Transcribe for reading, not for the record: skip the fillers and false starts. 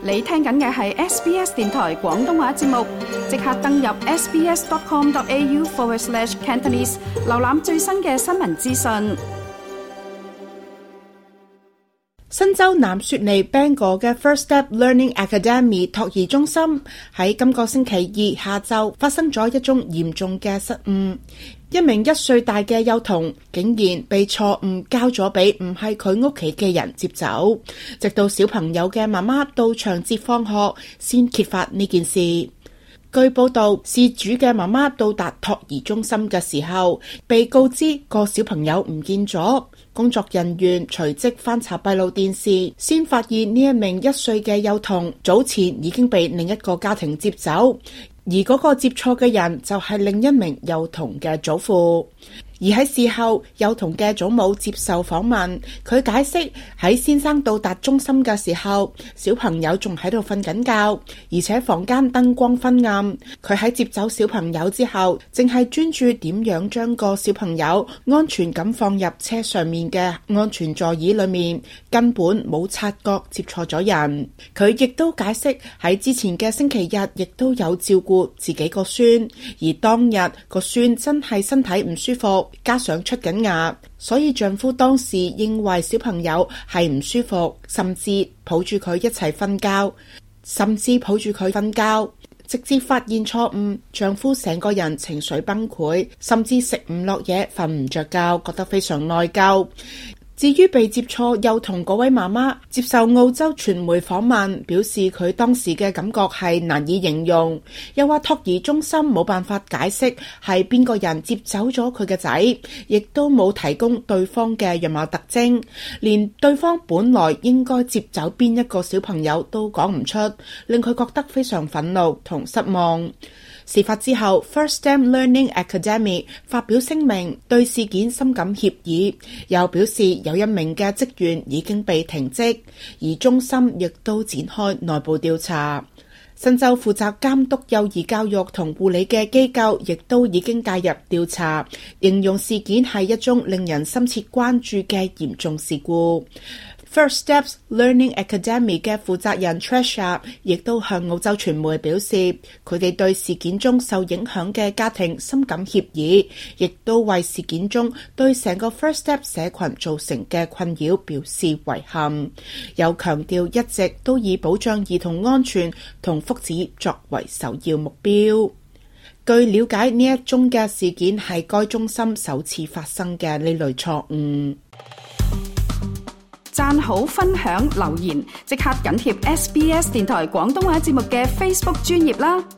你聽緊嘅係 SBS 電台廣東話節目，即刻登入 sbs.com.au/Cantonese 瀏覽最新嘅新聞資訊。 新州南雪梨 Bangor 嘅 First Step Learning Academy 托兒中心喺今個星期二下晝發生咗一宗嚴重嘅失誤，一名1歲大嘅幼童竟然被錯誤交咗俾唔係佢屋企嘅人接走，直到小朋友嘅媽媽到場接放學先揭發呢件事。據報道，事主嘅媽媽到達托兒中心嘅時候，被告知個小朋友唔見咗。工作人員隨即翻查閉路電視，先發現呢一名1歲嘅幼童早前已經被另一個家庭接走，而嗰個接錯嘅人就係另一名幼童嘅祖父。而喺事後，幼童嘅祖母接受訪問，佢解釋喺先生到達中心嘅時候，小朋友仲喺度瞓緊覺，而且房間燈光昏暗。佢喺接走小朋友之後，淨係專注點樣將個小朋友安全咁放入車上面嘅安全座椅裏面，根本冇察覺接錯咗人。佢亦都解釋喺之前嘅星期日亦都有照顧自己個孫，而當日個孫真係身體唔舒服，加上出緊牙，所以丈夫當時認為小朋友係唔舒服，甚至抱住佢一齊瞓覺，直至發現錯誤，丈夫成個人情緒崩潰，甚至食唔落嘢，瞓唔着覺，覺得非常內疚。至於被接錯幼童嗰位媽媽接受澳洲傳媒訪問，表示佢當時嘅感覺係難以形容，又話托兒中心冇辦法解釋係邊個人接走咗佢嘅仔，亦都冇提供對方嘅樣貌特徵，連對方本來應該接走邊一個小朋友都講唔出，令佢覺得非常憤怒同失望。事發之後 First Step Learning Academy 發表聲明，對事件深感歉意，又表示有一名嘅職員已經被停職，而中心亦都展開內部調查。新州負責監督幼兒教育同護理嘅機構亦都已經介入調查，形容事件係一宗令人深切關注嘅嚴重事故。First Steps Learning Academy 嘅負責人 Trisha 亦都向澳洲傳媒表示，佢哋對事件中受影響嘅家庭深感歉意，亦都為事件中對成個 First Step 社群造成嘅困擾表示遺憾，又強調一直都以保障兒童安全同福祉作為首要目標。據了解，呢一宗嘅事件係該中心首次發生嘅呢類錯誤。 讚好、分享、留言，即刻緊貼SBS 電台廣東話節目嘅 Facebook 專頁啦！